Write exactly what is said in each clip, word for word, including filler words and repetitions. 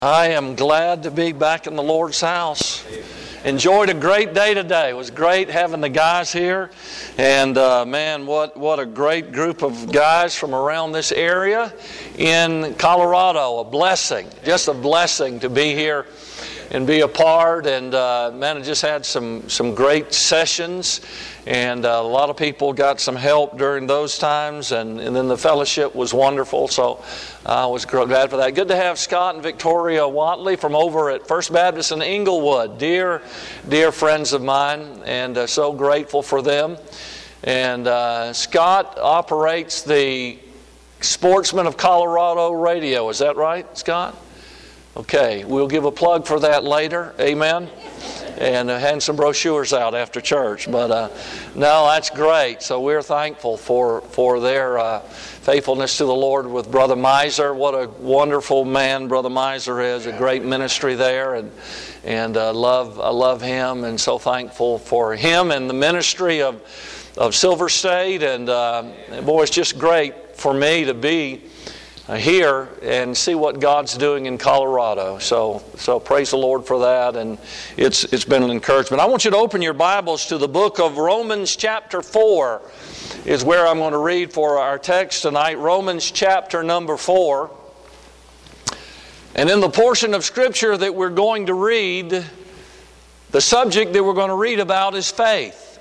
I am glad to be back in the Lord's house. Enjoyed a great day today. It was great having the guys here. And uh, man, what, what a great group of guys from around this area in Colorado. A blessing, just a blessing to be here and be a part. And uh, man, I just had some, some great sessions. And uh, a lot of people got some help during those times. And, and then the fellowship was wonderful. So I was glad for that. Good to have Scott and Victoria Watley from over at First Baptist in Inglewood. Dear, dear friends of mine. And uh, so grateful for them. And uh, Scott operates the Sportsman of Colorado radio. Is that right, Scott? Okay, we'll give a plug for that later. Amen. And uh, hand some brochures out after church. But uh, no, that's great. So we're thankful for, for their uh, faithfulness to the Lord with Brother Miser. What a wonderful man Brother Miser is. A great ministry there. And and uh, love I love him. And so thankful for him and the ministry of, of Silver State. And uh, boy, it's just great for me to be here and see what God's doing in Colorado. So so praise the Lord for that, and it's it's been an encouragement. I want you to open your Bibles to the book of Romans chapter four is where I'm going to read for our text tonight. Romans chapter number four. And in the portion of Scripture that we're going to read, the subject that we're going to read about is faith.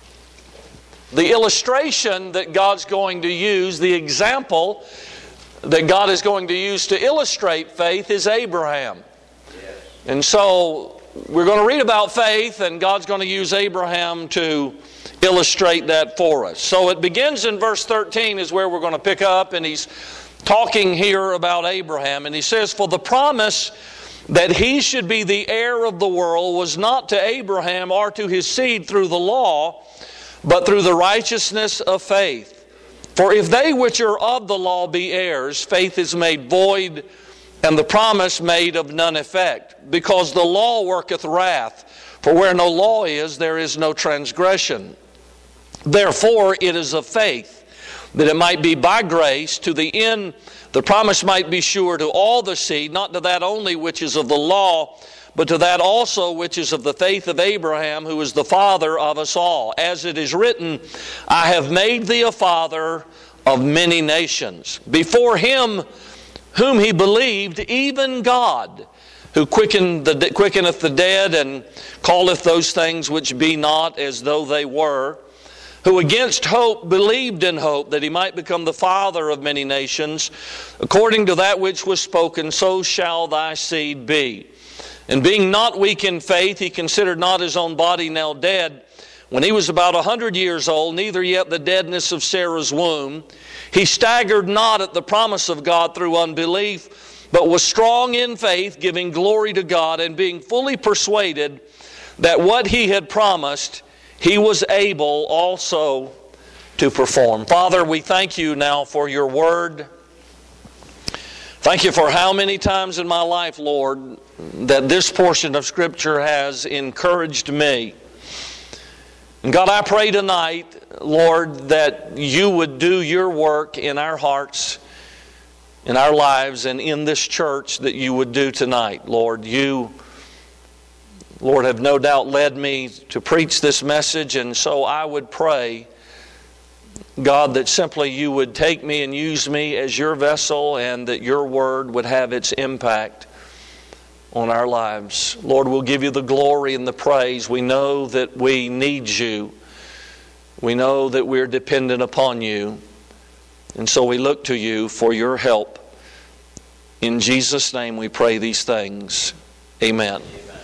The illustration that God's going to use, the example that God is going to use to illustrate faith is Abraham. Yes. And so we're going to read about faith, and God's going to use Abraham to illustrate that for us. So it begins in verse thirteen is where we're going to pick up, and he's talking here about Abraham. And he says, "For the promise that he should be the heir of the world was not to Abraham or to his seed through the law, but through the righteousness of faith. For if they which are of the law be heirs, faith is made void, and the promise made of none effect. Because the law worketh wrath, for where no law is, there is no transgression. Therefore it is of faith, that it might be by grace, to the end the promise might be sure to all the seed, not to that only which is of the law, but to that also which is of the faith of Abraham, who is the father of us all. As it is written, I have made thee a father of many nations. Before him whom he believed, even God, who quickened the, quickeneth the dead, and calleth those things which be not as though they were, who against hope believed in hope, that he might become the father of many nations, according to that which was spoken, so shall thy seed be. And being not weak in faith, he considered not his own body now dead, when he was about a hundred years old, neither yet the deadness of Sarah's womb. He staggered not at the promise of God through unbelief, but was strong in faith, giving glory to God, and being fully persuaded that what he had promised, he was able also to perform. Father, we thank you now for your word. Thank you for how many times in my life, Lord, that this portion of Scripture has encouraged me. And God, I pray tonight, Lord, that you would do your work in our hearts, in our lives, and in this church that you would do tonight. Lord, you, Lord, have no doubt led me to preach this message, and so I would pray, God, that simply you would take me and use me as your vessel, and that your word would have its impact on our lives. Lord, we'll give you the glory and the praise. We know that we need you. We know that we're dependent upon you. And so we look to you for your help. In Jesus' name we pray these things. Amen.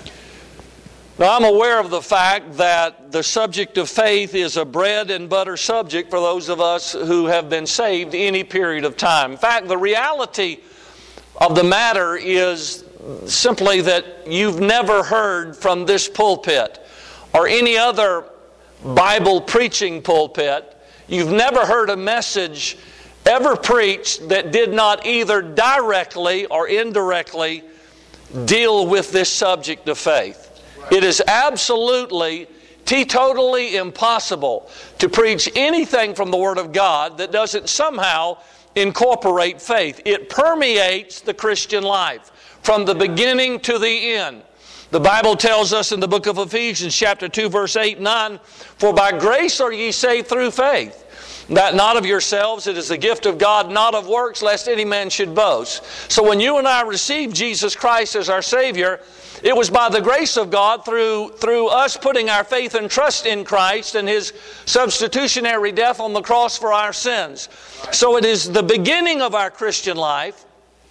Now, I'm aware of the fact that the subject of faith is a bread and butter subject for those of us who have been saved any period of time. In fact, the reality of the matter is simply that you've never heard from this pulpit or any other Bible preaching pulpit, you've never heard a message ever preached that did not either directly or indirectly deal with this subject of faith. It is absolutely, teetotally impossible to preach anything from the Word of God that doesn't somehow incorporate faith. It permeates the Christian life. from the beginning to the end. The Bible tells us in the book of Ephesians chapter two verse eight and nine, "For by grace are ye saved through faith, that not of yourselves, it is the gift of God, not of works, lest any man should boast." So when you and I received Jesus Christ as our Savior, it was by the grace of God through, through us putting our faith and trust in Christ and His substitutionary death on the cross for our sins. So it is the beginning of our Christian life.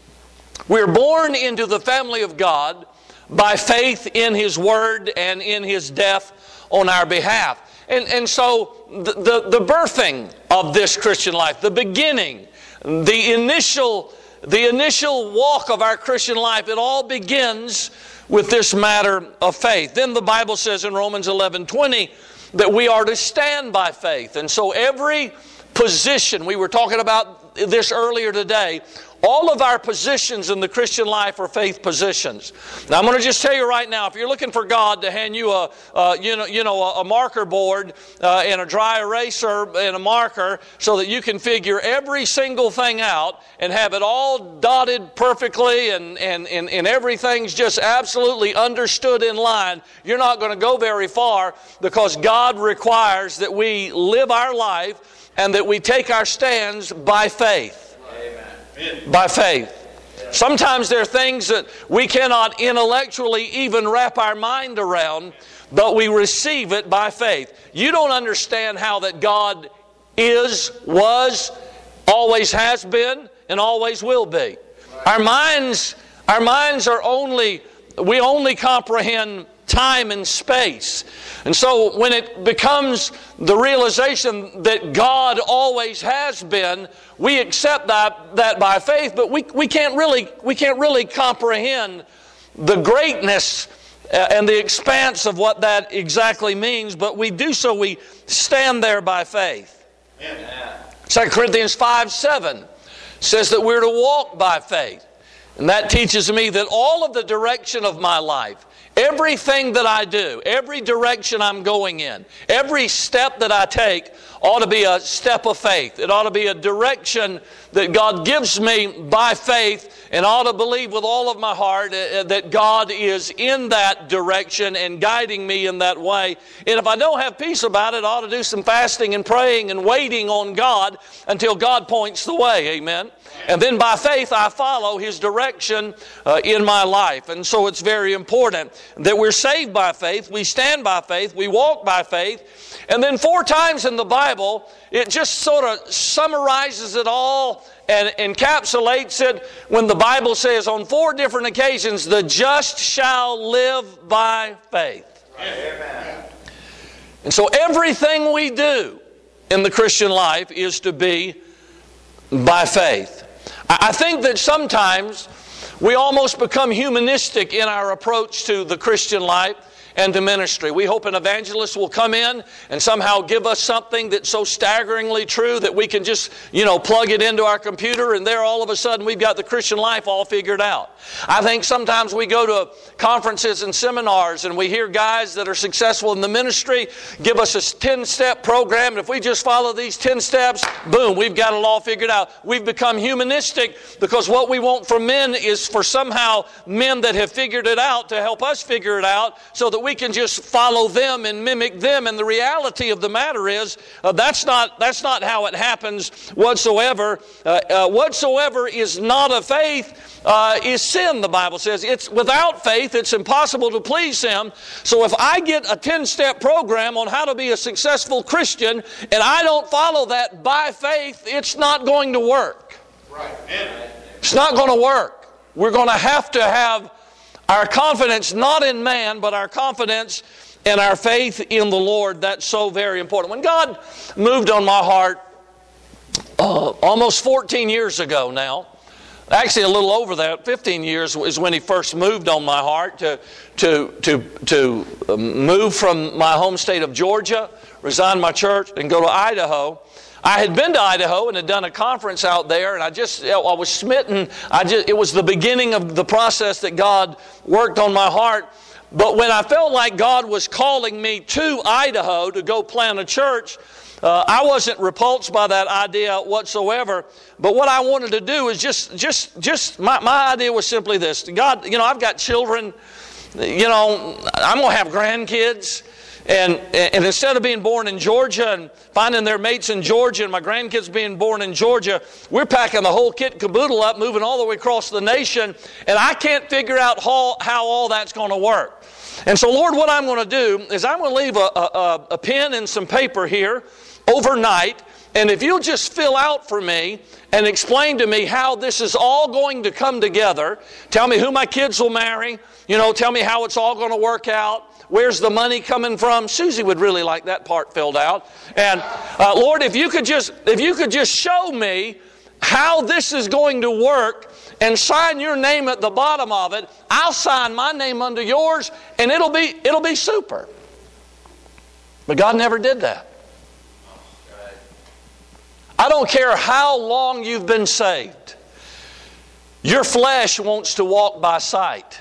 We're born into the family of God by faith in His Word and in His death on our behalf. And, and so the, the, the birthing of this Christian life, the beginning, the initial, the initial walk of our Christian life, it all begins with this matter of faith. Then the Bible says in Romans eleven twenty that we are to stand by faith. And so every position, we were talking about this earlier today, all of our positions in the Christian life are faith positions. Now I'm going to just tell you right now, if you're looking for God to hand you a, uh, you know, you know, a, a marker board uh, and a dry eraser and a marker so that you can figure every single thing out and have it all dotted perfectly and, and, and, and everything's just absolutely understood in line, you're not going to go very far, because God requires that we live our life and that we take our stands by faith. Amen. By faith. Sometimes there are things that we cannot intellectually even wrap our mind around, but we receive it by faith. You don't understand how that God is, was, always has been, and always will be. Our minds, our minds are only, we only comprehend time and space. And so when it becomes the realization that God always has been, we accept that, that by faith, but we, we can't really we can't really comprehend the greatness and the expanse of what that exactly means, but we do so, we stand there by faith. Amen. Second Corinthians five seven says that we're to walk by faith. And that teaches me that all of the direction of my life, everything that I do, every direction I'm going in, every step that I take ought to be a step of faith. It ought to be a direction that God gives me by faith, and I ought to believe with all of my heart that God is in that direction and guiding me in that way. And if I don't have peace about it, I ought to do some fasting and praying and waiting on God until God points the way. Amen. And then by faith I follow His direction uh, in my life. And so it's very important that we're saved by faith, we stand by faith, we walk by faith. And then four times in the Bible, it just sort of summarizes it all and encapsulates it when the Bible says on four different occasions, the just shall live by faith. Amen. And so everything we do in the Christian life is to be by faith. I think that sometimes we almost become humanistic in our approach to the Christian life and to ministry. We hope an evangelist will come in and somehow give us something that's so staggeringly true that we can just, you know, plug it into our computer and there all of a sudden we've got the Christian life all figured out. I think sometimes we go to conferences and seminars and we hear guys that are successful in the ministry give us a ten-step program, and if we just follow these ten steps, boom, we've got it all figured out. We've become humanistic because what we want from men is for somehow men that have figured it out to help us figure it out so that we can just follow them and mimic them. And the reality of the matter is uh, that's not that's not how it happens whatsoever. Uh, uh, whatsoever is not of faith uh, is sin, the Bible says. It's without faith, it's impossible to please Him. So if I get a ten-step program on how to be a successful Christian and I don't follow that by faith, it's not going to work. Right. It's not going to work. We're going to have to have our confidence not in man, but our confidence and our faith in the Lord. That's so very important. When God moved on my heart uh, almost fourteen years ago now, actually a little over that, fifteen years is when He first moved on my heart to, to, to, to move from my home state of Georgia, resign my church, and go to Idaho. I had been to Idaho and had done a conference out there, and I just, I was smitten. I just, it was the beginning of the process that God worked on my heart. But when I felt like God was calling me to Idaho to go plant a church, uh, I wasn't repulsed by that idea whatsoever. But what I wanted to do is just, just, just my, my idea was simply this. God, you know, I've got children. You know, I'm going to have grandkids. And, and instead of being born in Georgia and finding their mates in Georgia and my grandkids being born in Georgia, we're packing the whole kit and caboodle up, moving all the way across the nation, and I can't figure out how, how all that's going to work. And so, Lord, what I'm going to do is I'm going to leave a, a, a pen and some paper here overnight, and if you'll just fill out for me and explain to me how this is all going to come together, tell me who my kids will marry, you know, tell me how it's all going to work out. Where's the money coming from? Susie would really like that part filled out. And uh, Lord, if you could just if you could just show me how this is going to work and sign your name at the bottom of it, I'll sign my name under yours, and it'll be it'll be super. But God never did that. I don't care how long you've been saved. Your flesh wants to walk by sight.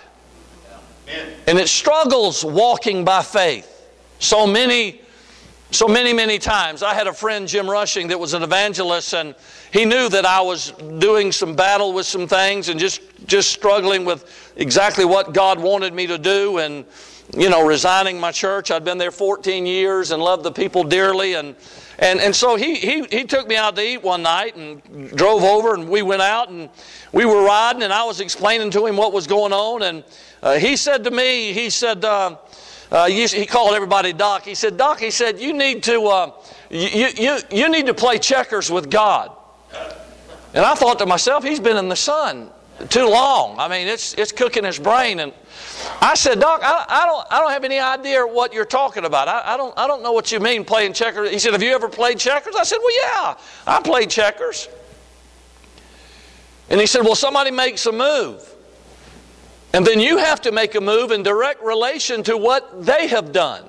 And it struggles walking by faith. So many, so many, many times. I had a friend, Jim Rushing, that was an evangelist, and he knew that I was doing some battle with some things and just, just struggling with exactly what God wanted me to do, and, you know, resigning my church. I'd been there fourteen years and loved the people dearly, and And and so he, he he took me out to eat one night and drove over, and we went out and we were riding, and I was explaining to him what was going on, and uh, he said to me, he said, uh, uh, he, he called everybody Doc. He said, Doc, he said, you need to uh, you you you need to play checkers with God. And I thought to myself, he's been in the sun too long. I mean, it's it's cooking his brain. And I said, Doc, I, I don't I don't have any idea what you're talking about. I, I don't I don't know what you mean playing checkers. He said, have you ever played checkers? I said, well, yeah, I played checkers. And he said, well, somebody makes a move, and then you have to make a move in direct relation to what they have done.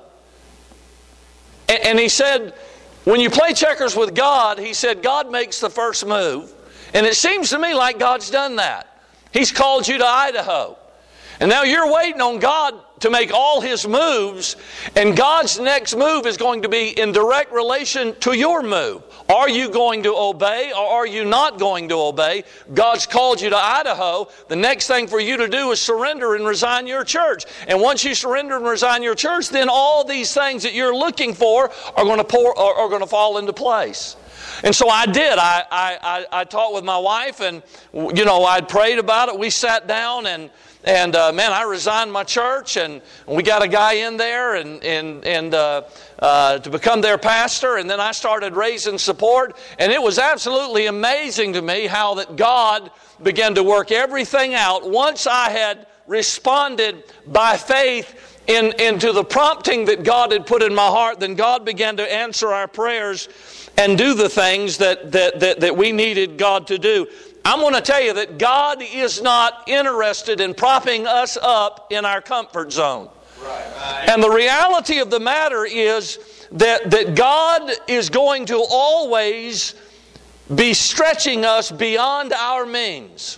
And, and he said, when you play checkers with God, he said, God makes the first move. And it seems to me like God's done that. He's called you to Idaho. And now you're waiting on God to make all His moves, and God's next move is going to be in direct relation to your move. Are you going to obey, or are you not going to obey? God's called you to Idaho. The next thing for you to do is surrender and resign your church. And once you surrender and resign your church, then all these things that you're looking for are going to pour, are, are going to fall into place. And so I did. I, I, I talked with my wife, and, you know, I prayed about it. We sat down, and And, uh, man, I resigned my church, and we got a guy in there and, and, and uh, uh, to become their pastor. And then I started raising support. And it was absolutely amazing to me how that God began to work everything out. Once I had responded by faith in, into the prompting that God had put in my heart, then God began to answer our prayers and do the things that, that, that, that we needed God to do. I'm going to tell you that God is not interested in propping us up in our comfort zone. Right. And the reality of the matter is that, that God is going to always be stretching us beyond our means.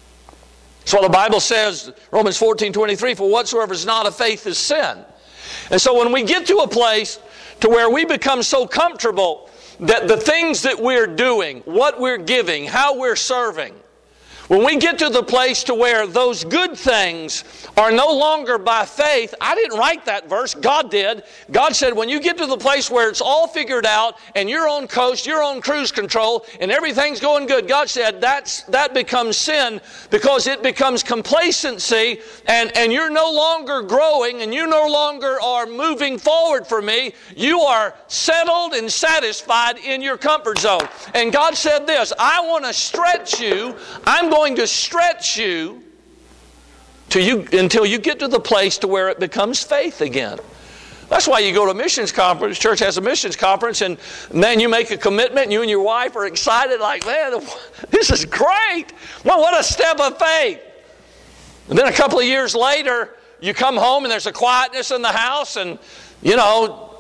That's what the Bible says, Romans fourteen twenty-three, for whatsoever is not of faith is sin. And so when we get to a place to where we become so comfortable that the things that we're doing, what we're giving, how we're serving, when we get to the place to where those good things are no longer by faith, I didn't write that verse, God did. God said when you get to the place where it's all figured out and you're on coast, you're on cruise control, and everything's going good, God said that's, that becomes sin, because it becomes complacency, and, and you're no longer growing, and you no longer are moving forward for me. You are settled and satisfied in your comfort zone. And God said this, I want to stretch you. I'm going to stretch you till you until you get to the place to where it becomes faith again. That's why you go to a missions conference. Church has a missions conference, and man, you make a commitment, and you and your wife are excited, like, man, this is great. Well, what a step of faith. And then a couple of years later, you come home and there's a quietness in the house, and you know,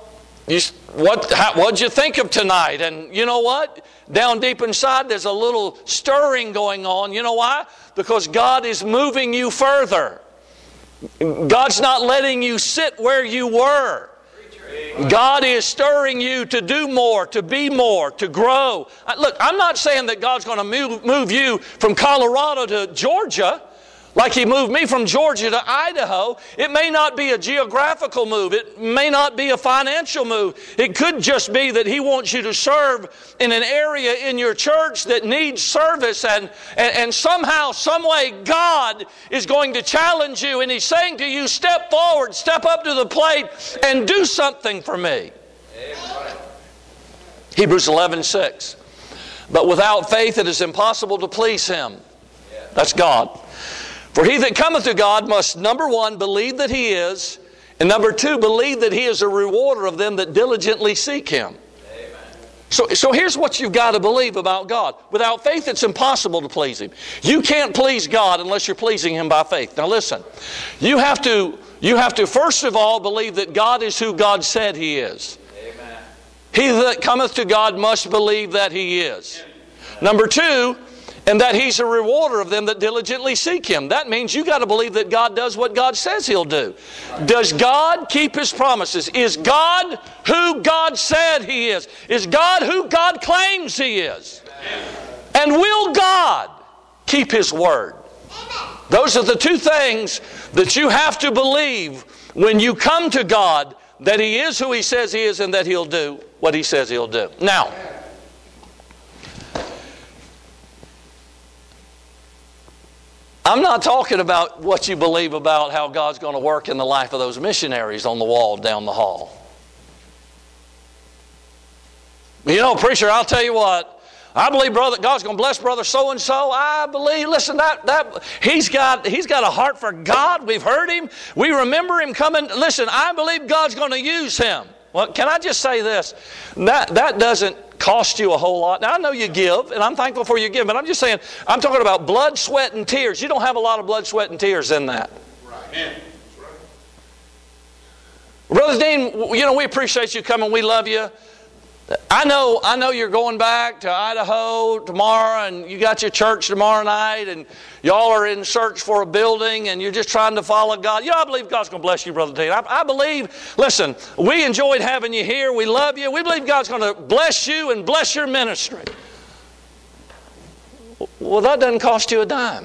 you, what, how, what'd you think of tonight? And you know what? Down deep inside, there's a little stirring going on. You know why? Because God is moving you further. God's not letting you sit where you were. God is stirring you to do more, to be more, to grow. Look, I'm not saying that God's going to move, move you from Colorado to Georgia, like He moved me from Georgia to Idaho. It may not be a geographical move. It may not be a financial move. It could just be that He wants you to serve in an area in your church that needs service. And, and, and somehow, some way, God is going to challenge you. And He's saying to you, step forward, step up to the plate, and do something for me. Amen. Hebrews eleven six. But without faith it is impossible to please Him. That's God. For he that cometh to God must, number one, believe that He is, and number two, believe that He is a rewarder of them that diligently seek Him. Amen. So, so here's what you've got to believe about God. Without faith, it's impossible to please Him. You can't please God unless you're pleasing Him by faith. Now listen, you have to, you have to first of all believe that God is who God said He is. Amen. He that cometh to God must believe that He is. Amen. Number two, and that He's a rewarder of them that diligently seek Him. That means you've got to believe that God does what God says He'll do. Does God keep His promises? Is God who God said He is? Is God who God claims He is? And will God keep His word? Those are the two things that you have to believe when you come to God, that He is who He says He is and that He'll do what He says He'll do. Now, I'm not talking about what you believe about how God's going to work in the life of those missionaries on the wall down the hall. You know, preacher, I'll tell you what. I believe brother God's going to bless brother so and so. I believe. Listen, that that he's got he's got a heart for God. We've heard him. We remember him coming. Listen, I believe God's going to use him. Well, can I just say this? That that doesn't cost you a whole lot. Now, I know you give, and I'm thankful for you giving, but I'm just saying, I'm talking about blood, sweat, and tears. You don't have a lot of blood, sweat, and tears in that. Right. Brother Dean, you know, we appreciate you coming. We love you. I know, I know you're going back to Idaho tomorrow, and you got your church tomorrow night, and y'all are in search for a building, and you're just trying to follow God. You know, I believe God's going to bless you, Brother Dean. I, I believe, listen, we enjoyed having you here. We love you. We believe God's going to bless you and bless your ministry. Well, that doesn't cost you a dime.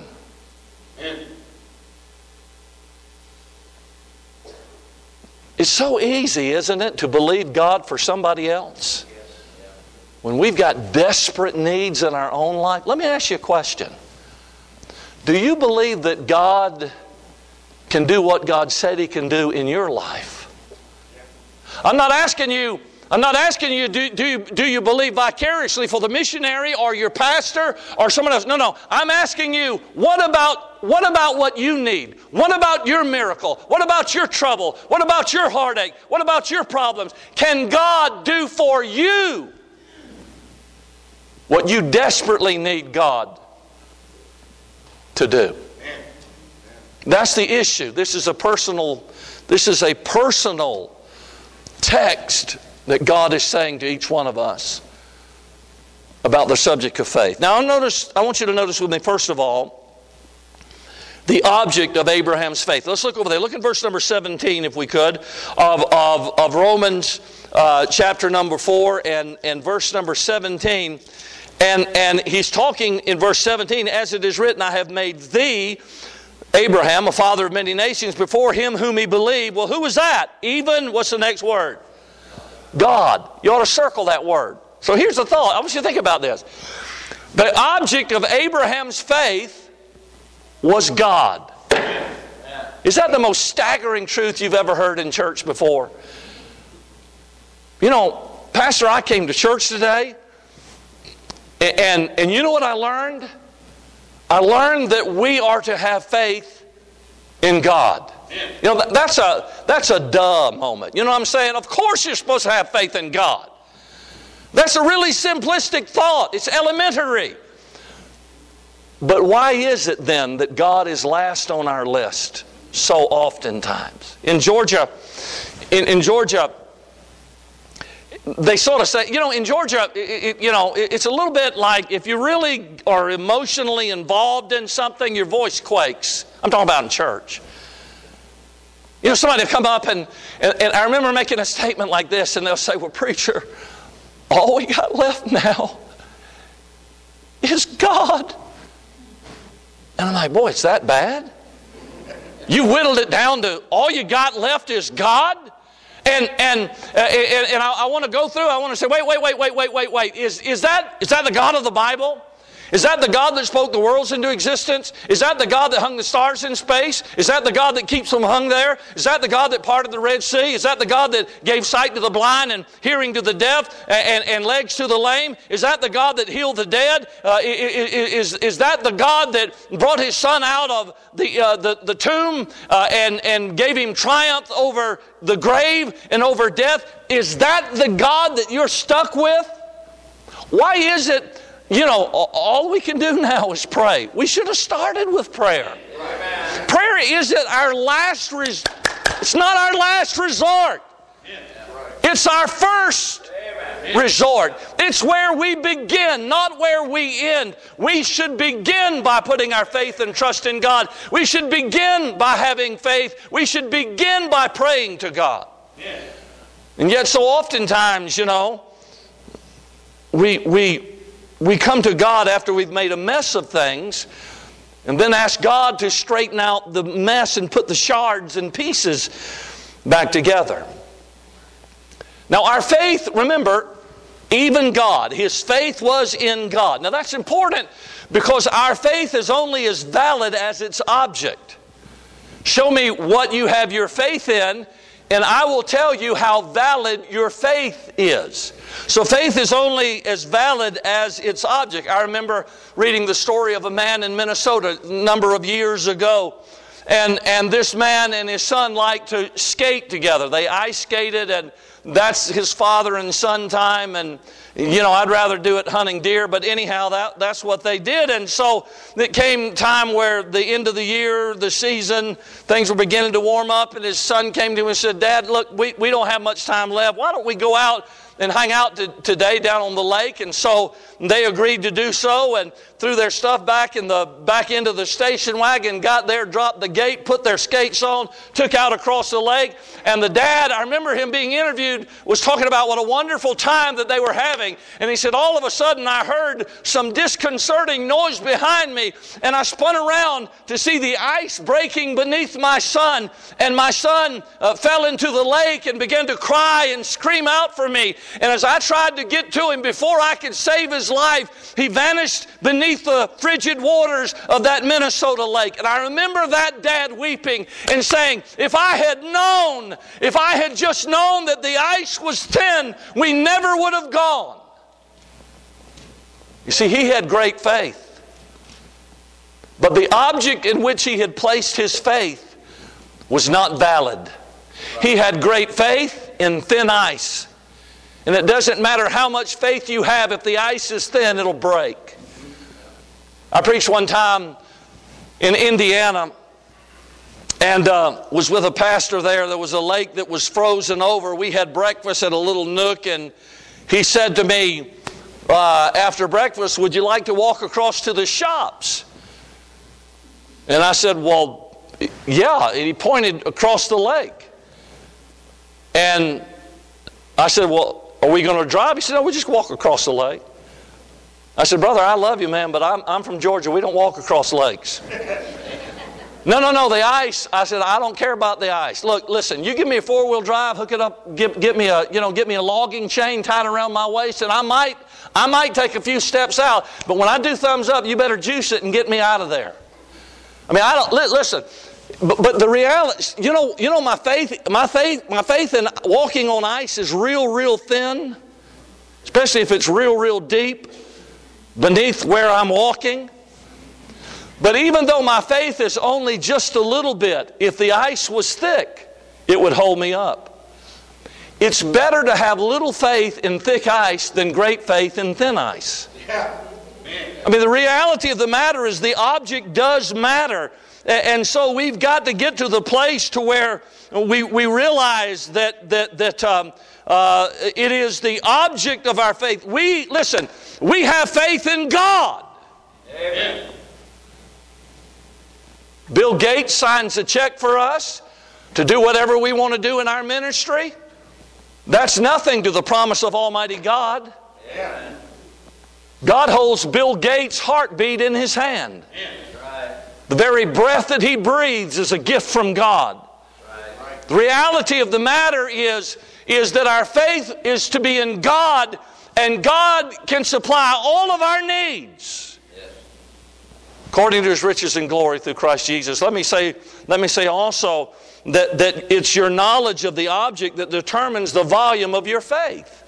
It's so easy, isn't it, to believe God for somebody else? When we've got desperate needs in our own life. Let me ask you a question. Do you believe that God can do what God said He can do in your life? I'm not asking you, I'm not asking you, do, do you, do you believe vicariously for the missionary or your pastor or someone else? No, no. I'm asking you, what about, what about what you need? What about your miracle? What about your trouble? What about your heartache? What about your problems? Can God do for you what you desperately need God to do? That's the issue. This is a personal, this is a personal text that God is saying to each one of us about the subject of faith. Now, notice, I want you to notice with me, first of all, the object of Abraham's faith. Let's look over there. Look at verse number seventeen, if we could, of, of, of Romans uh, chapter number four and, and verse number seventeen. And, and he's talking in verse seventeen, as it is written, I have made thee, Abraham, a father of many nations, before him whom he believed. Well, who was that? Even, what's the next word? God. You ought to circle that word. So here's the thought. I want you to think about this. The object of Abraham's faith was God. Is that the most staggering truth you've ever heard in church before? You know, Pastor, I came to church today, and, and you know what I learned? I learned that we are to have faith in God. You know, that's a, that's a duh moment. You know what I'm saying? Of course you're supposed to have faith in God. That's a really simplistic thought. It's elementary. But why is it then that God is last on our list so oftentimes? In Georgia, in, in Georgia, they sort of say, you know, in Georgia, it, it, you know, it, it's a little bit like if you really are emotionally involved in something, your voice quakes. I'm talking about in church. You know, somebody will come up and, and, and I remember making a statement like this, and they'll say, well, preacher, all we got left now is God. And I'm like, boy, it's that bad? You whittled it down to all you got left is God? And and uh, and, and I, I want to go through, I want to say, wait, wait, wait, wait, wait, wait, wait. Is, is, that, is that the God of the Bible? Is that the God that spoke the worlds into existence? Is that the God that hung the stars in space? Is that the God that keeps them hung there? Is that the God that parted the Red Sea? Is that the God that gave sight to the blind and hearing to the deaf and, and, and legs to the lame? Is that the God that healed the dead? Uh, is, is that the God that brought His Son out of the, uh, the, the tomb uh, and, and gave Him triumph over the grave and over death? Is that the God that you're stuck with? Why is it, you know, all we can do now is pray? We should have started with prayer. Amen. Prayer isn't our last res- it's not our last resort. It's our first resort. It's where we begin, not where we end. We should begin by putting our faith and trust in God. We should begin by having faith. We should begin by praying to God. And yet so oftentimes, you know, we we We come to God after we've made a mess of things and then ask God to straighten out the mess and put the shards and pieces back together. Now our faith, remember, even God, His faith was in God. Now that's important because our faith is only as valid as its object. Show me what you have your faith in, and I will tell you how valid your faith is. So faith is only as valid as its object. I remember reading the story of a man in Minnesota a number of years ago. And, and this man and his son liked to skate together. They ice skated, and that's his father and son time. And, you know, I'd rather do it hunting deer, but anyhow, that, that's what they did. And so it came time where the end of the year, the season, things were beginning to warm up, and his son came to him and said, Dad, look, we, we don't have much time left. Why don't we go out and hang out to, today down on the lake? And so they agreed to do so and threw their stuff back in the back end of the station wagon, got there, dropped the gate, put their skates on, took out across the lake. And the dad, I remember him being interviewed, was talking about what a wonderful time that they were having. And he said, all of a sudden I heard some disconcerting noise behind me, and I spun around to see the ice breaking beneath my son. And my son uh, fell into the lake and began to cry and scream out for me. And as I tried to get to him before I could save his life, he vanished beneath the frigid waters of that Minnesota lake. And I remember that dad weeping and saying, if I had known, if I had just known that the ice was thin, we never would have gone. You see, he had great faith. But the object in which he had placed his faith was not valid. He had great faith in thin ice. And it doesn't matter how much faith you have, if the ice is thin, it'll break. I preached one time in Indiana and uh, was with a pastor there. There was a lake that was frozen over. We had breakfast at a little nook, and he said to me uh, after breakfast, would you like to walk across to the shops? And I said, well, yeah. And he pointed across the lake. And I said, well, are we going to drive? He said, no, we just walk across the lake. I said, brother, I love you, man, but I'm, I'm from Georgia. We don't walk across lakes. no, no, no, the ice. I said, I don't care about the ice. Look, listen, you give me a four-wheel drive, hook it up, get, get me a, you know, get me a logging chain tied around my waist, and I might, I might take a few steps out. But when I do thumbs up, you better juice it and get me out of there. I mean, I don't, li- listen, but, but the reality, you know, you know, my faith, my faith, my faith in walking on ice is real, real thin, especially if it's real, real deep beneath where I'm walking. But even though my faith is only just a little bit, if the ice was thick, it would hold me up. It's better to have little faith in thick ice than great faith in thin ice. Yeah. I mean, the reality of the matter is the object does matter. And so we've got to get to the place to where we, we realize that, that, that um, uh, it is the object of our faith. We, listen, we have faith in God. Amen. Bill Gates signs a check for us to do whatever we want to do in our ministry. That's nothing to the promise of Almighty God. Amen. God holds Bill Gates' heartbeat in His hand. Amen. The very breath that he breathes is a gift from God. Right. The reality of the matter is, is that our faith is to be in God, and God can supply all of our needs according to His riches and glory through Christ Jesus. Let me say, let me say also that, that it's your knowledge of the object that determines the volume of your faith.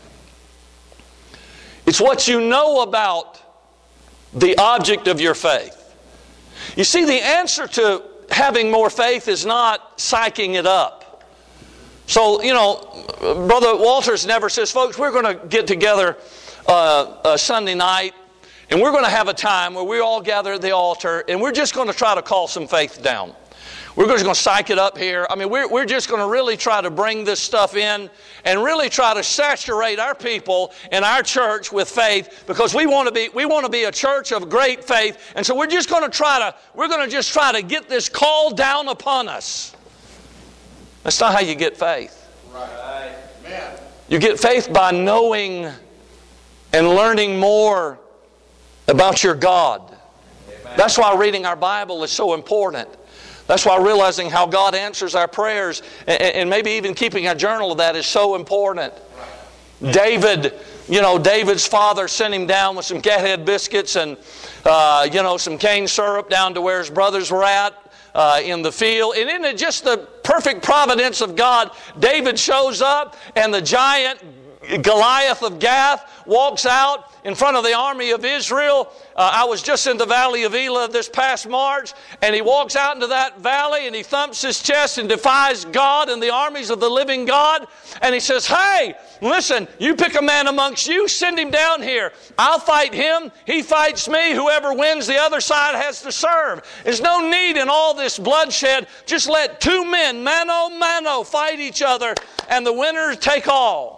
It's what you know about the object of your faith. You see, the answer to having more faith is not psyching it up. So, you know, Brother Walters never says, folks, we're going to get together uh, a Sunday night and we're going to have a time where we all gather at the altar and we're just going to try to call some faith down. We're just going to psych it up here. I mean, we're, we're just going to really try to bring this stuff in and really try to saturate our people and our church with faith, because we want to be we want to be a church of great faith. And so we're just going to try to we're going to just try to get this call down upon us. That's not how you get faith. Right. Amen. You get faith by knowing and learning more about your God. Amen. That's why reading our Bible is so important. That's why realizing how God answers our prayers and maybe even keeping a journal of that is so important. David, you know, David's father sent him down with some cathead biscuits and, uh, you know, some cane syrup down to where his brothers were at uh, in the field. And isn't it just the perfect providence of God? David shows up and the giant Goliath of Gath walks out in front of the army of Israel. Uh, I was just in the valley of Elah this past March, and he walks out into that valley and he thumps his chest and defies God and the armies of the living God. And he says, hey, listen, you pick a man amongst you, send him down here. I'll fight him, he fights me. Whoever wins, the other side has to serve. There's no need in all this bloodshed. Just let two men, mano mano, fight each other, and the winner take all.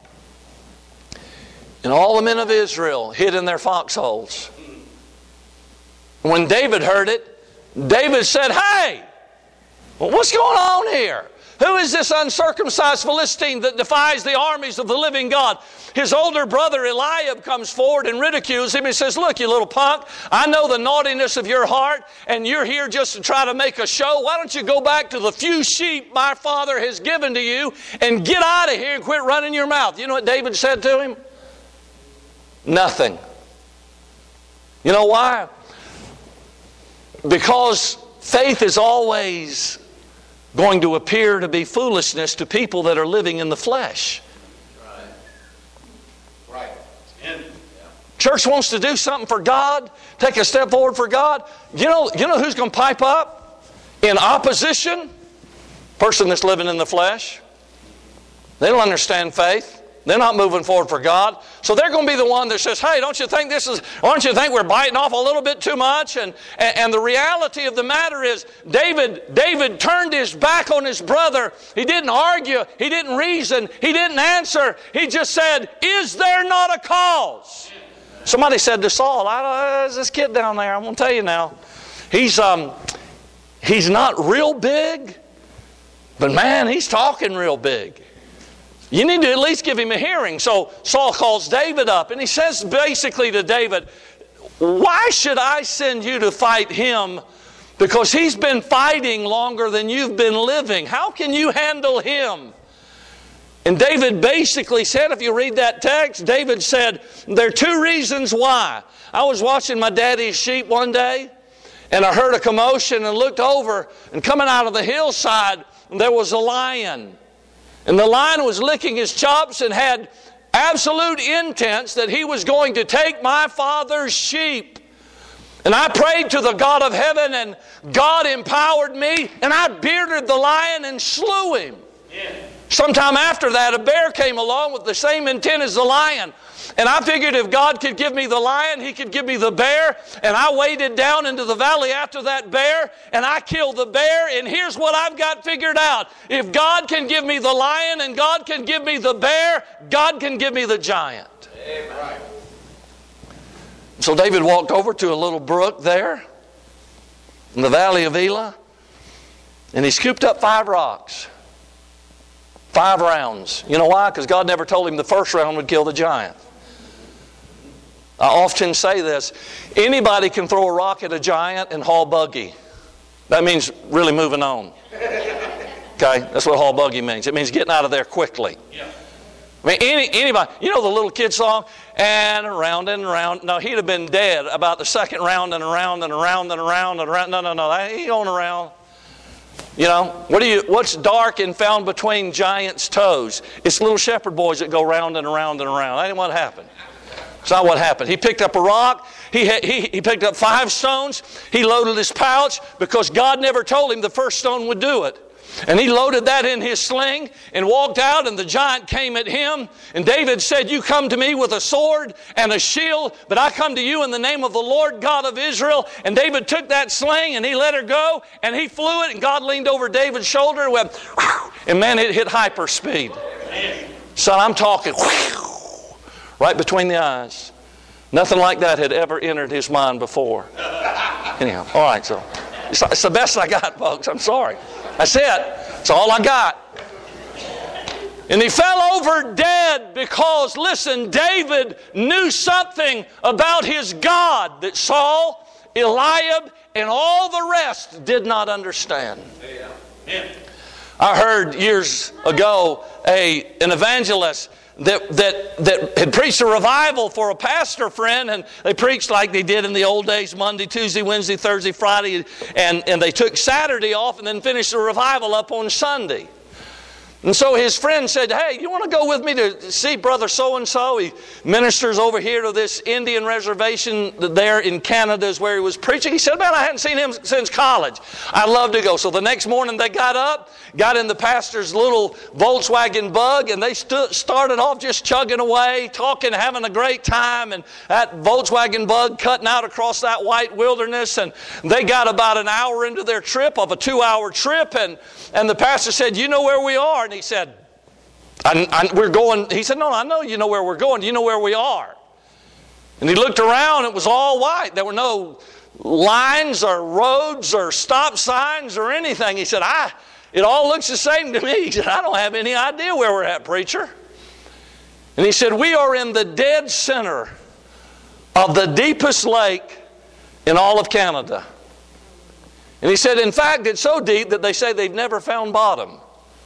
And all the men of Israel hid in their foxholes. When David heard it, David said, hey, well, what's going on here? Who is this uncircumcised Philistine that defies the armies of the living God? His older brother Eliab comes forward and ridicules him. He says, look, you little punk, I know the naughtiness of your heart, and you're here just to try to make a show. Why don't you go back to the few sheep my father has given to you and get out of here and quit running your mouth? You know what David said to him? Nothing. You know why? Because faith is always going to appear to be foolishness to people that are living in the flesh. Right. Right. Yeah. Church wants to do something for God, take a step forward for God. You know, you know who's going to pipe up in opposition? Person that's living in the flesh. They don't understand faith. They're not moving forward for God. So they're going to be the one that says, hey, don't you think this is, don't you think we're biting off a little bit too much? And, and, and the reality of the matter is David, David turned his back on his brother. He didn't argue. He didn't reason. He didn't answer. He just said, is there not a cause? Somebody said to Saul, I don't, there's this kid down there. I'm going to tell you now. He's, um, he's not real big, but man, he's talking real big. You need to at least give him a hearing. So Saul calls David up and he says basically to David, why should I send you to fight him? Because he's been fighting longer than you've been living. How can you handle him? And David basically said, if you read that text, David said, there are two reasons why. I was watching my daddy's sheep one day and I heard a commotion and looked over, and coming out of the hillside there was a lion. And the lion was licking his chops and had absolute intents that he was going to take my father's sheep. And I prayed to the God of heaven, and God empowered me, and I bearded the lion and slew him. Yeah. Sometime after that, a bear came along with the same intent as the lion. And I figured if God could give me the lion, He could give me the bear. And I waded down into the valley after that bear, and I killed the bear. And here's what I've got figured out. If God can give me the lion and God can give me the bear, God can give me the giant. Amen. So David walked over to a little brook there in the valley of Elah, and he scooped up five rocks. Five rounds. You know why? Because God never told him the first round would kill the giant. I often say this. Anybody can throw a rock at a giant and haul buggy. That means really moving on. Okay? That's what haul buggy means. It means getting out of there quickly. I mean, any, anybody, you know the little kid song? And around and around. No, he'd have been dead about the second round and around and around and around and around. No, no, no. He ain't going around. You know, what do you? What's dark and found between giants' toes? It's little shepherd boys that go round and around and around. That ain't what happened. It's not what happened. He picked up a rock. He, he, he picked up five stones. He loaded his pouch because God never told him the first stone would do it. And he loaded that in his sling and walked out, and the giant came at him. And David said, you come to me with a sword and a shield, but I come to you in the name of the Lord God of Israel. And David took that sling and he let her go, and he flew it, and God leaned over David's shoulder and went, whew, and man, it hit hyper speed. Son, I'm talking whew, right between the eyes. Nothing like that had ever entered his mind before. Anyhow, all right, so it's, it's the best I got, folks. I'm sorry. That's it. That's all I got. And he fell over dead because, listen, David knew something about his God that Saul, Eliab, and all the rest did not understand. I heard years ago a, an evangelist that, that, that had preached a revival for a pastor friend, and they preached like they did in the old days, Monday, Tuesday, Wednesday, Thursday, Friday, and, and they took Saturday off and then finished the revival up on Sunday. And so his friend said, hey, you want to go with me to see Brother so-and-so? He ministers over here to this Indian reservation there in Canada is where he was preaching. He said, man, I hadn't seen him since college. I'd love to go. So the next morning they got up, got in the pastor's little Volkswagen Bug, and they st- started off just chugging away, talking, having a great time. And that Volkswagen Bug cutting out across that white wilderness. And they got about an hour into their trip of a two-hour trip. And, and the pastor said, you know where we are? And he said, I, I, we're going. He said, no, I know you know where we're going. Do you know where we are? And he looked around. It was all white. There were no lines or roads or stop signs or anything. He said, I, it all looks the same to me. He said, I don't have any idea where we're at, preacher. And he said, we are in the dead center of the deepest lake in all of Canada. And he said, in fact, it's so deep that they say they've never found bottom.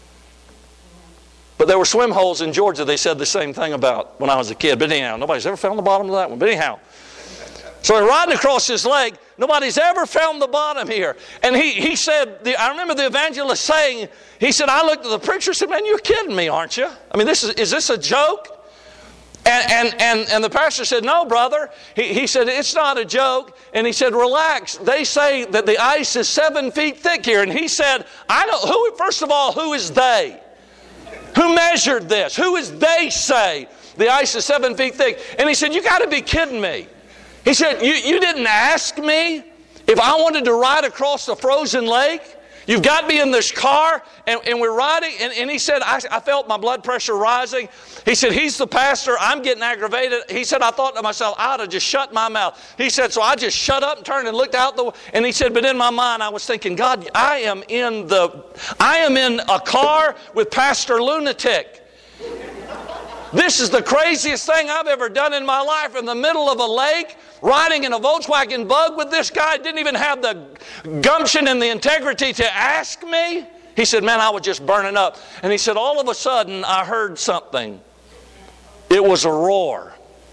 But there were swim holes in Georgia they said the same thing about when I was a kid. But anyhow, nobody's ever found the bottom of that one. But anyhow, so they're riding across this lake. Nobody's ever found the bottom here. And he, he said, the, I remember the evangelist saying, he said, I looked at the preacher and said, man, you're kidding me, aren't you? I mean, this is, is this a joke? And, and, and, and the pastor said, no, brother. He, he said, it's not a joke. And he said, relax. They say that the ice is seven feet thick here. And he said, I know, who, first of all, who is they? Who measured this? Who is they say the ice is seven feet thick? And he said, you got to be kidding me. He said, you, you didn't ask me if I wanted to ride across the frozen lake? You've got me in this car, and, and we're riding. And, and he said, I, I felt my blood pressure rising. He said, he's the pastor. I'm getting aggravated. He said, I thought to myself, I ought to just shut my mouth. He said, so I just shut up and turned and looked out the. And he said, but in my mind, I was thinking, God, I am in the, I am in a car with Pastor Lunatic. This is the craziest thing I've ever done in my life. In the middle of a lake, riding in a Volkswagen Bug with this guy, didn't even have the gumption and the integrity to ask me. He said, man, I was just burning up. And he said, all of a sudden, I heard something. It was a roar.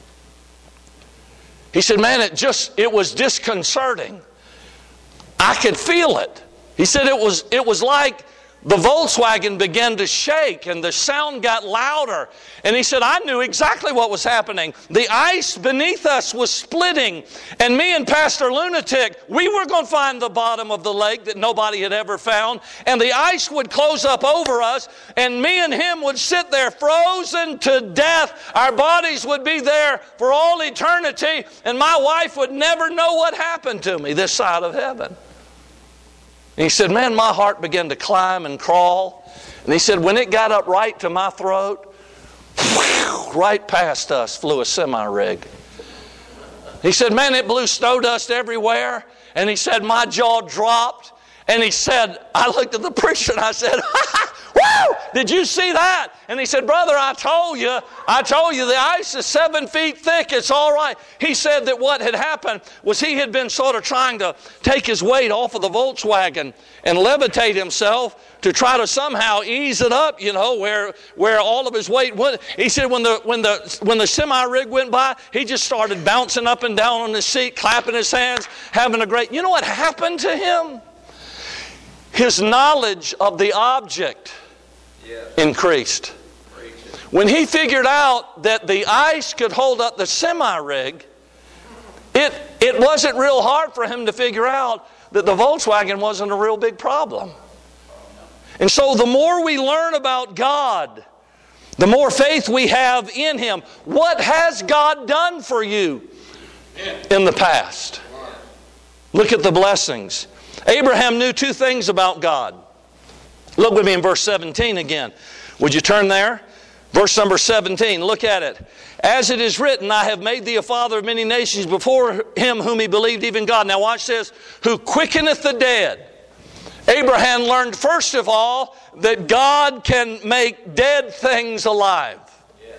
He said, man, it just, it was disconcerting. I could feel it. He said, it was, it was like the Volkswagen began to shake and the sound got louder. And he said, I knew exactly what was happening. The ice beneath us was splitting. And me and Pastor Lunatic, we were going to find the bottom of the lake that nobody had ever found. And the ice would close up over us. And me and him would sit there frozen to death. Our bodies would be there for all eternity. And my wife would never know what happened to me this side of heaven. And he said, man, my heart began to climb and crawl. And he said, when it got up right to my throat, whew, right past us flew a semi-rig. He said, man, it blew snow dust everywhere. And he said, my jaw dropped. And he said, I looked at the preacher and I said, woo! Did you see that? And he said, brother, I told you, I told you the ice is seven feet thick. It's all right. He said that what had happened was he had been sort of trying to take his weight off of the Volkswagen and levitate himself to try to somehow ease it up, you know, where where all of his weight went. He said when the when the when the semi-rig went by, he just started bouncing up and down on his seat, clapping his hands, having a great, you know what happened to him? His knowledge of the object increased. When he figured out that the ice could hold up the semi-rig, it, it wasn't real hard for him to figure out that the Volkswagen wasn't a real big problem. And so the more we learn about God, the more faith we have in Him. What has God done for you in the past? Look at the blessings. Abraham knew two things about God. Look with me in verse seventeen again. Would you turn there? Verse number seventeen, look at it. As it is written, I have made thee a father of many nations before him whom he believed, even God. Now watch this. Who quickeneth the dead. Abraham learned first of all that God can make dead things alive. Yes.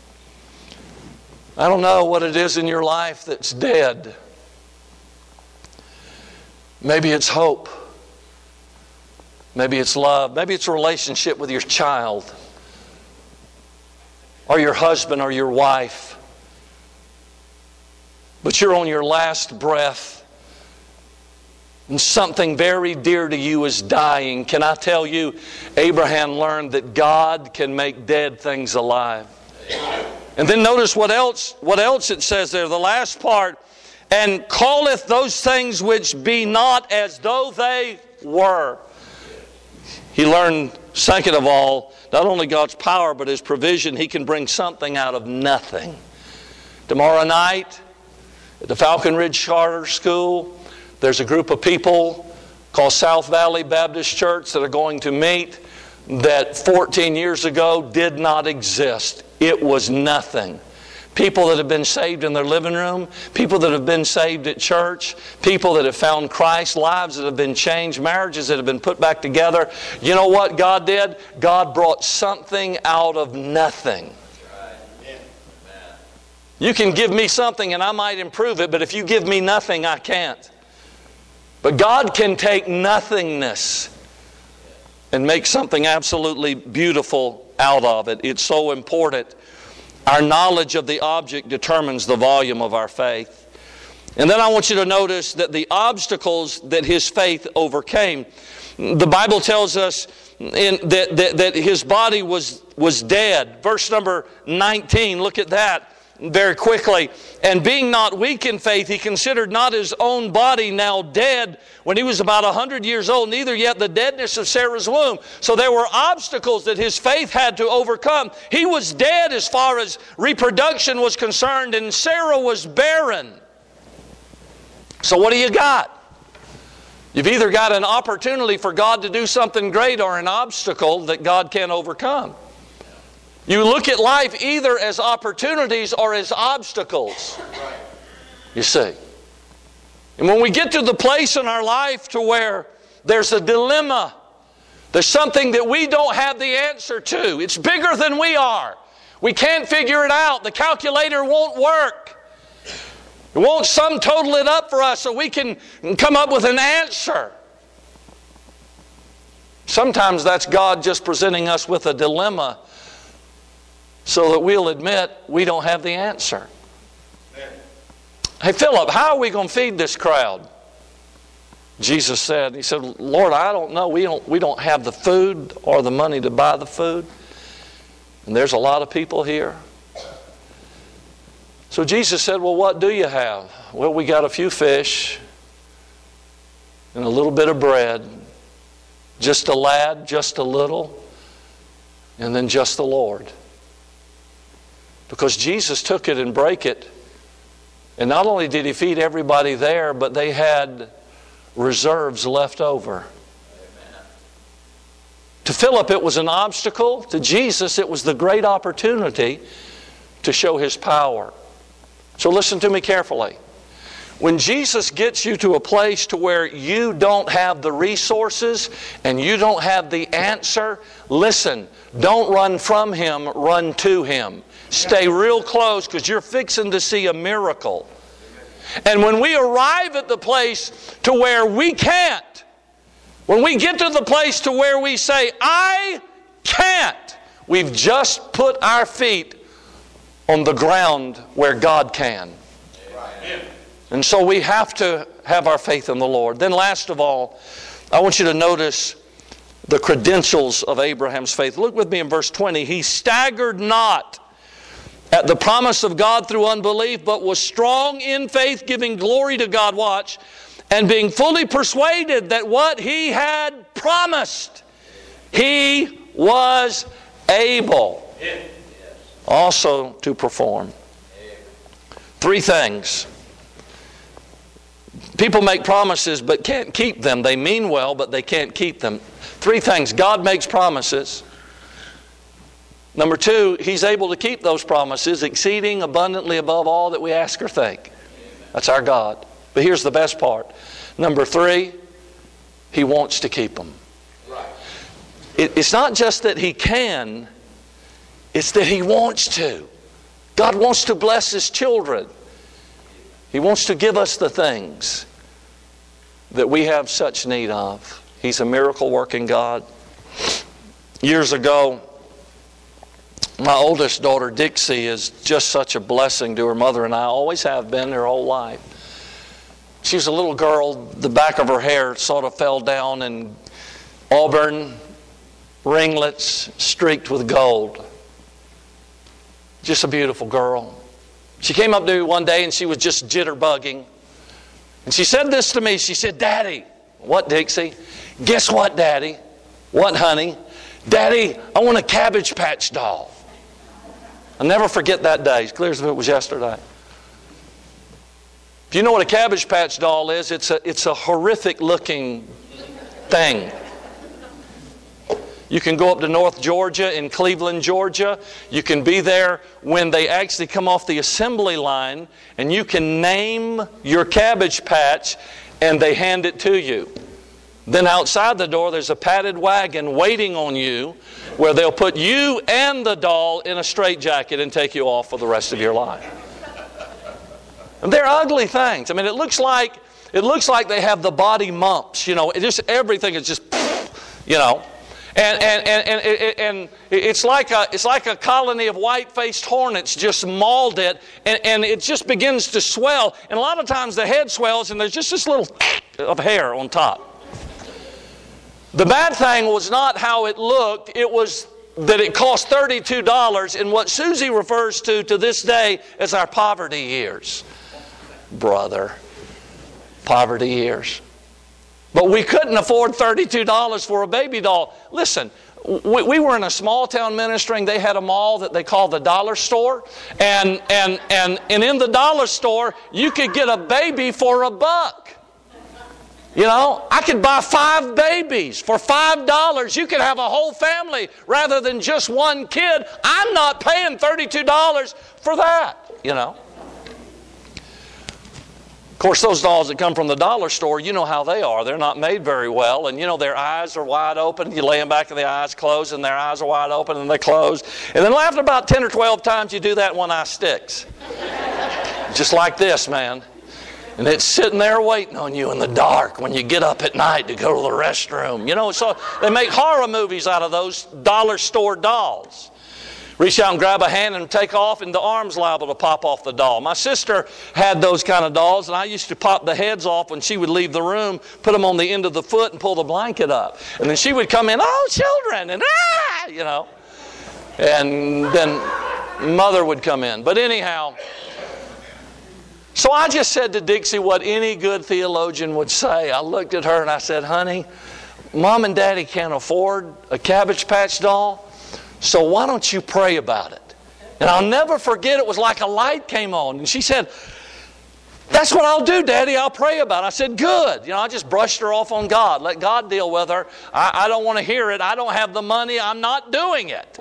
I don't know what it is in your life that's dead. Maybe it's hope. Maybe it's love. Maybe it's a relationship with your child or your husband or your wife. But you're on your last breath and something very dear to you is dying. Can I tell you, Abraham learned that God can make dead things alive. And then notice what else, what else it says there, the last part. And calleth those things which be not as though they were. He learned, second of all, not only God's power, but His provision. He can bring something out of nothing. Tomorrow night, at the Falcon Ridge Charter School, there's a group of people called South Valley Baptist Church that are going to meet that fourteen years ago did not exist. It was nothing. People that have been saved in their living room, people that have been saved at church, people that have found Christ, lives that have been changed, marriages that have been put back together. You know what God did? God brought something out of nothing. You can give me something and I might improve it, but if you give me nothing, I can't. But God can take nothingness and make something absolutely beautiful out of it. It's so important. Our knowledge of the object determines the volume of our faith. And then I want you to notice that the obstacles that his faith overcame. The Bible tells us in, that, that, that his body was, was dead. Verse number nineteen, look at that very quickly. And being not weak in faith, he considered not his own body now dead when he was about a hundred years old, neither yet the deadness of Sarah's womb. So there were obstacles that his faith had to overcome. He was dead as far as reproduction was concerned, and Sarah was barren. So what do you got? You've either got an opportunity for God to do something great or an obstacle that God can't overcome. You look at life either as opportunities or as obstacles. You see. And when we get to the place in our life to where there's a dilemma, there's something that we don't have the answer to. It's bigger than we are. We can't figure it out. The calculator won't work. It won't sum total it up for us so we can come up with an answer. Sometimes that's God just presenting us with a dilemma so that we'll admit we don't have the answer. Hey, Philip, how are we going to feed this crowd? Jesus said, he said, Lord, I don't know. We don't, we don't have the food or the money to buy the food. And there's a lot of people here. So Jesus said, well, what do you have? Well, we got a few fish and a little bit of bread. Just a lad, just a little, and then just the Lord. Because Jesus took it and brake it. And not only did He feed everybody there, but they had reserves left over. Amen. To Philip, it was an obstacle. To Jesus, it was the great opportunity to show His power. So listen to me carefully. When Jesus gets you to a place to where you don't have the resources and you don't have the answer, listen, don't run from Him, run to Him. Stay real close, because you're fixing to see a miracle. And when we arrive at the place to where we can't, when we get to the place to where we say, I can't, we've just put our feet on the ground where God can. And so we have to have our faith in the Lord. Then last of all, I want you to notice the credentials of Abraham's faith. Look with me in verse twenty. He staggered not at the promise of God through unbelief, but was strong in faith, giving glory to God, watch, and being fully persuaded that what He had promised, He was able also to perform. Three things. People make promises but can't keep them. They mean well, but they can't keep them. Three things. God makes promises. Number two, He's able to keep those promises, exceeding abundantly above all that we ask or think. That's our God. But here's the best part. Number three, He wants to keep them. It, it's not just that He can, it's that He wants to. God wants to bless His children. He wants to give us the things that we have such need of. He's a miracle-working God. Years ago, my oldest daughter, Dixie, is just such a blessing to her mother and I. Always have been her whole life. She was a little girl. The back of her hair sort of fell down in auburn ringlets streaked with gold. Just a beautiful girl. She came up to me one day and she was just jitterbugging. And she said this to me. She said, Daddy. What, Dixie? Guess what, Daddy? What, honey? Daddy, I want a Cabbage Patch doll. I'll never forget that day, as clear as if it was yesterday. If you know what a Cabbage Patch doll is, it's a, it's a horrific looking thing. You can go up to North Georgia, in Cleveland, Georgia. You can be there when they actually come off the assembly line, and you can name your Cabbage Patch, and they hand it to you. Then outside the door, there's a padded wagon waiting on you, where they'll put you and the doll in a straitjacket and take you off for the rest of your life. And they're ugly things. I mean, it looks like it looks like they have the body mumps. You know, it just everything is just, you know. And and and and, and it's like a it's like a colony of white-faced hornets just mauled it, and, and it just begins to swell. And a lot of times the head swells, and there's just this little of hair on top. The bad thing was not how it looked; it was that it cost thirty-two dollars in what Susie refers to to this day as our poverty years, brother. Poverty years. But we couldn't afford thirty-two dollars for a baby doll. Listen, we, we were in a small town ministering. They had a mall that they called the dollar store. And, and, and, and in the dollar store, you could get a baby for a buck. You know, I could buy five babies for five dollars. You could have a whole family rather than just one kid. I'm not paying thirty-two dollars for that, you know. Of course, those dolls that come from the dollar store, you know how they are. They're not made very well. And, you know, their eyes are wide open. You lay them back and the eyes close, and their eyes are wide open and they close. And then after about ten or twelve times you do that, one eye sticks. Just like this, man. And it's sitting there waiting on you in the dark when you get up at night to go to the restroom. You know, so they make horror movies out of those dollar store dolls. Reach out and grab a hand and take off, and the arm's liable to pop off the doll. My sister had those kind of dolls, and I used to pop the heads off when she would leave the room, put them on the end of the foot and pull the blanket up. And then she would come in, oh, children, and ah, you know. And then mother would come in. But anyhow, so I just said to Dixie what any good theologian would say. I looked at her and I said, honey, Mom and Daddy can't afford a Cabbage Patch doll, so why don't you pray about it? And I'll never forget, it was like a light came on. And she said, that's what I'll do, Daddy. I'll pray about it. I said, good. You know, I just brushed her off on God. Let God deal with her. I, I don't want to hear it. I don't have the money. I'm not doing it.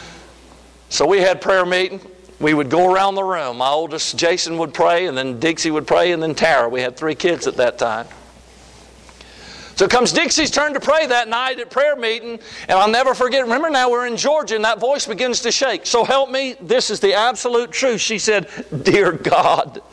So we had prayer meeting. We would go around the room. My oldest, Jason, would pray, and then Dixie would pray, and then Tara. We had three kids at that time. So it comes Dixie's turn to pray that night at prayer meeting, and I'll never forget. Remember now, we're in Georgia, and that voice begins to shake. So help me, this is the absolute truth. She said, dear God.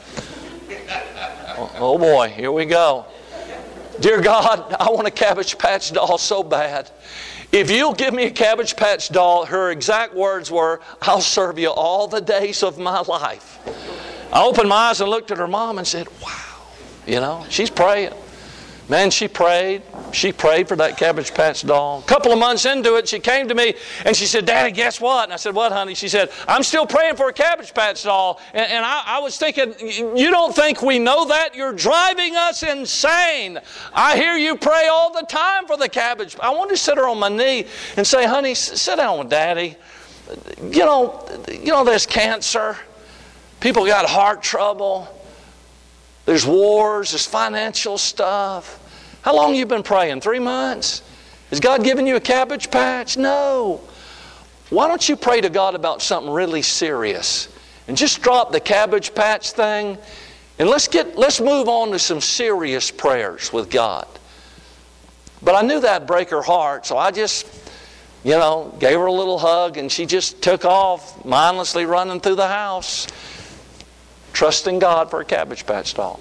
Oh, oh boy, here we go. Dear God, I want a Cabbage Patch doll so bad. If you'll give me a Cabbage Patch doll, her exact words were, I'll serve you all the days of my life. I opened my eyes and looked at her mom and said, wow. You know, she's praying. Man, she prayed. She prayed for that Cabbage Patch doll. A couple of months into it, she came to me and she said, Daddy, guess what? And I said, what, honey? She said, I'm still praying for a Cabbage Patch doll. And, and I, I was thinking, you don't think we know that? You're driving us insane. I hear you pray all the time for the Cabbage. I wanted to sit her on my knee and say, honey, sit down with Daddy. You know, you know, there's cancer. People got heart trouble. There's wars, there's financial stuff. How long have you been praying? Three months? Has God given you a Cabbage Patch? No. Why don't you pray to God about something really serious? And just drop the Cabbage Patch thing, and let's get let's move on to some serious prayers with God. But I knew that'd break her heart, so I just, you know, gave her a little hug, and she just took off, mindlessly running through the house, trusting God for a Cabbage Patch doll.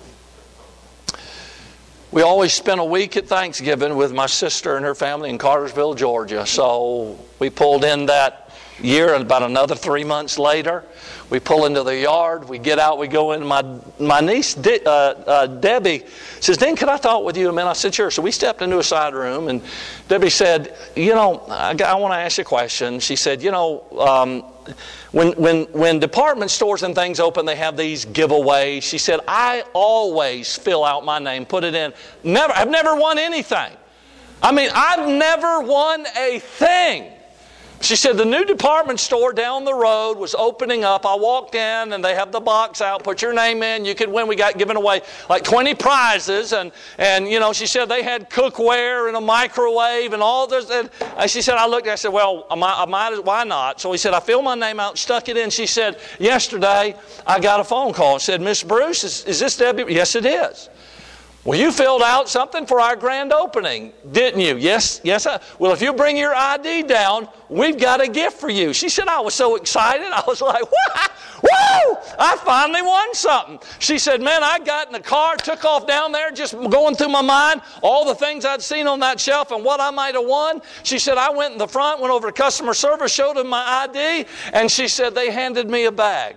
We always spent a week at Thanksgiving with my sister and her family in Cartersville, Georgia. So we pulled in that year, and about another three months later, we pull into the yard, we get out, we go in. My my niece, De, uh, uh, Debbie, says, Dean, can I talk with you a minute? I said, sure. So we stepped into a side room, and Debbie said, you know, I, I want to ask you a question. She said, you know, um, When, when, when department stores and things open, they have these giveaways. She said, I always fill out my name, put it in. Never, I've never won anything. I mean, I've never won a thing. She said, the new department store down the road was opening up. I walked in, and they have the box out. Put your name in. You could win. We got given away like twenty prizes. And, and you know, she said they had cookware and a microwave and all this. And she said, I looked at it. I said, well, I might, I might, why not? So he said, I filled my name out, stuck it in. She said, yesterday I got a phone call and said, Miss Bruce, is, is this Debbie? Yes, it is. Well, you filled out something for our grand opening, didn't you? Yes, yes. I, well, if you bring your I D down, we've got a gift for you. She said, I was so excited. I was like, what? Woo! I finally won something. She said, man, I got in the car, took off down there, just going through my mind, all the things I'd seen on that shelf and what I might have won. She said, I went in the front, went over to customer service, showed them my I D, and she said, they handed me a bag.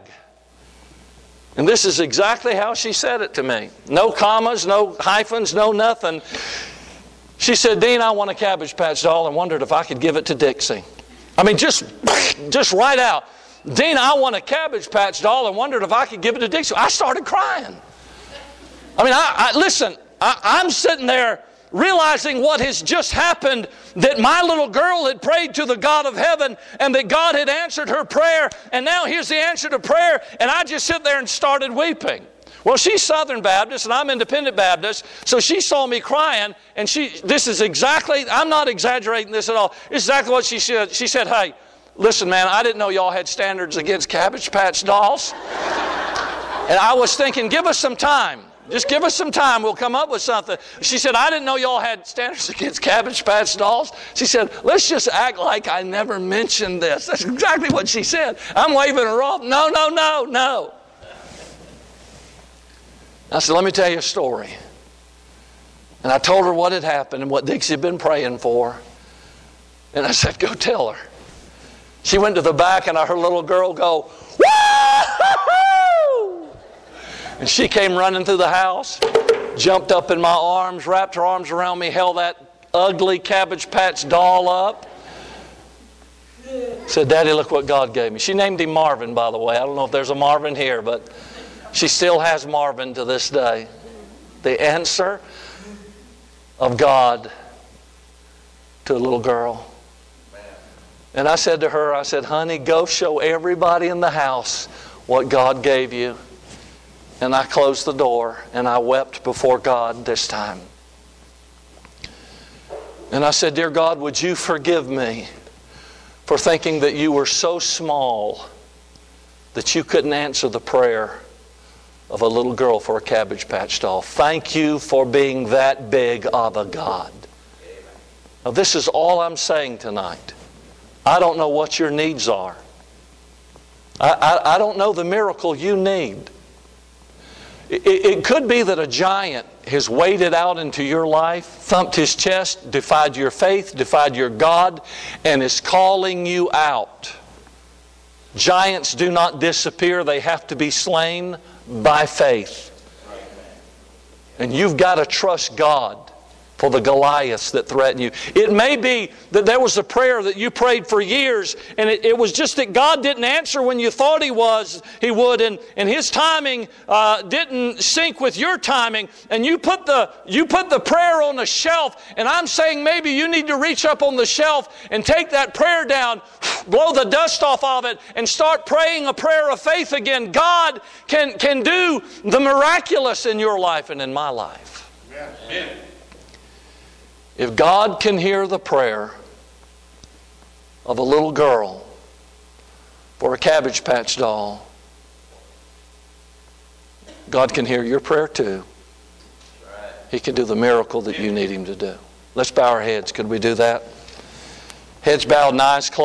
And this is exactly how she said it to me. No commas, no hyphens, no nothing. She said, Dean, I want a Cabbage Patch doll, and wondered if I could give it to Dixie. I mean, just, just right out. Dean, I want a Cabbage Patch doll, and wondered if I could give it to Dixie. I started crying. I mean, I, I listen, I, I'm sitting there realizing what has just happened, that my little girl had prayed to the God of heaven and that God had answered her prayer, and now here's the answer to prayer, and I just sit there and started weeping. Well, she's Southern Baptist and I'm Independent Baptist, so she saw me crying, and she, this is exactly, I'm not exaggerating this at all, it's exactly what she said. She said, hey, listen, man, I didn't know y'all had standards against Cabbage Patch dolls. And I was thinking, give us some time. Just give us some time. We'll come up with something. She said, I didn't know y'all had standards against Cabbage Patch dolls. She said, let's just act like I never mentioned this. That's exactly what she said. I'm waving her off. No, no, no, no. I said, let me tell you a story. And I told her what had happened and what Dixie had been praying for. And I said, go tell her. She went to the back, and I heard a little girl go, "Woo!" And she came running through the house, jumped up in my arms, wrapped her arms around me, held that ugly Cabbage Patch doll up. Said, "Daddy, look what God gave me." She named him Marvin, by the way. I don't know if there's a Marvin here, but she still has Marvin to this day. The answer of God to a little girl. And I said to her, I said, "Honey, go show everybody in the house what God gave you." And I closed the door and I wept before God this time. And I said, "Dear God, would you forgive me for thinking that you were so small that you couldn't answer the prayer of a little girl for a Cabbage Patch doll. Thank you for being that big of a God." Now, this is all I'm saying tonight. I don't know what your needs are. I, I, I don't know the miracle you need. It, it could be that a giant has waded out into your life, thumped his chest, defied your faith, defied your God, and is calling you out. Giants do not disappear. They have to be slain by faith. And you've got to trust God for the Goliaths that threaten you. It may be that there was a prayer that you prayed for years, and it, it was just that God didn't answer when you thought He was, He would, and, and His timing uh, didn't sync with your timing, and you put the you put the prayer on a shelf. And I'm saying maybe you need to reach up on the shelf and take that prayer down, blow the dust off of it, and start praying a prayer of faith again. God can can do the miraculous in your life and in my life. Amen. If God can hear the prayer of a little girl for a Cabbage Patch doll, God can hear your prayer too. He can do the miracle that you need Him to do. Let's bow our heads. Could we do that? Heads bowed and eyes closed.